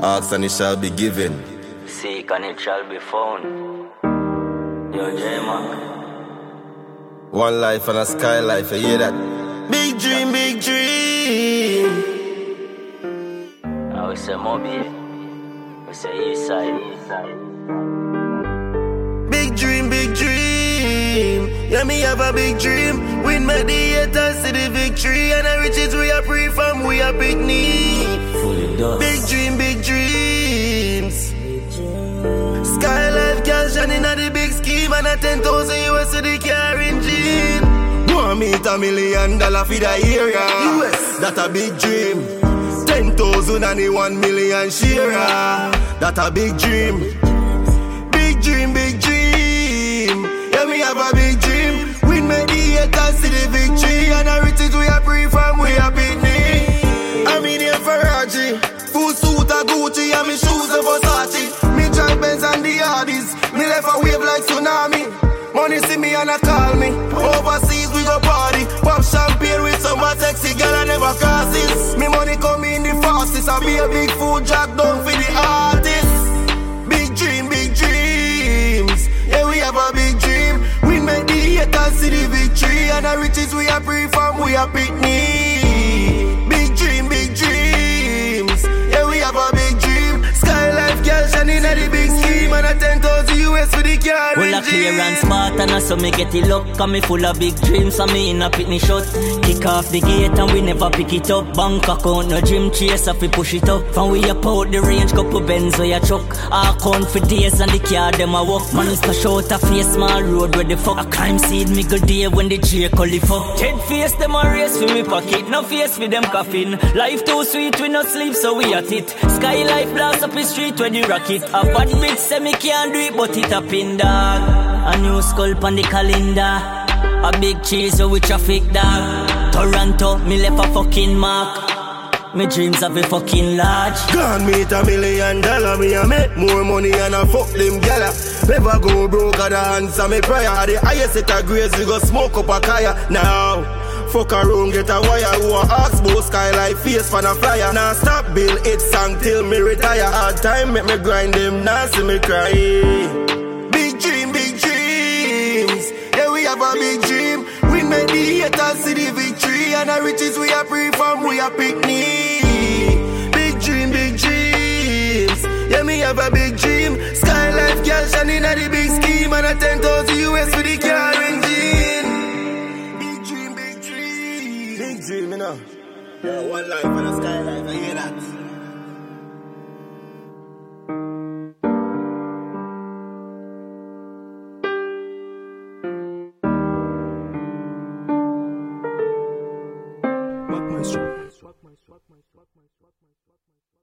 Ask and it shall be given. Seek and it shall be found. Yo, J-Mac. One life and a sky life, you hear that? Big dream, big dream. I will say Moby. We say Eastside. Big dream, big dream. Yeah, me have a big dream. Win my haters, see the victory. And the riches we are free from, we are picnic. Big dream, big dreams. Sky life, cash and in the big scheme. And a 10,000 US to the car engine. Go meet $1 million for the area. US, that a big dream. 10,000 and the 1 million share. That a big dream. Big dream, big dream. Yeah, me have a big dream. Win me the haters, see the victory. And the riches we are free from, we are picnic. I'm in here Ferrari. Full suit of Gucci and me shoes of Versace. Me drive Benz and the Audis. Me left a wave like tsunami. Money see me and I call me. Overseas we go party. Pop champagne with some sexy girl I never crosses. Me money come in the fastest. I be a big food jack down for the artists. Big dream, big dreams. Yeah, we have a big dream. We make the haters see the victory. And the riches we are free from, we are picnic. Big dream, big dreams. Yeah, we have a big dream. Sky life, girl, shining at the big scheme. And a 10,000 US for the car well, a clear and smart and I so me get it luck. Cause me full of big dreams and me in a picnic shot. Kick off the gate and we never pick it up. Bank account, no gym chase if we push it up. From we up out the range, couple Benz where you chuck. Our account for days and the car them a walk. Man splash out a face, small road where the fuck. A crime scene me go day when the J call the fuck. Head face them a race for me pocket. No face for them coffin. Life too sweet, we no sleep so we at it. Sky life blast up the street when the rocket. A bad bitch say me can't do it but it a pin dog. A new skull on the calendar. A big cheese with traffic dog. Toronto, me left a fucking mark. Me dreams have a fucking large. Gone meet $1 million. Me a make more money and I fuck them gala. Never go broke at the hands of me prayer. The highest set of grades we go smoke up a kaya. Now fuck around, get a wire. Who a ask about sky like face for a flyer. Now stop bill it song till me retire. Hard time make me grind them, now see me cry. Big dream, big dreams. Yeah, we have a big dream. We make the haters see the victory. And the riches we are free from, we are picnic. Big dream, big dreams. Yeah, me have a big dream. Sky life, girl, shining at the big scheme. And a 10,000 US for the car engine. Big dream, big dream. Big dream, you know. Yeah, one life and a sky life, I hear that. Swag my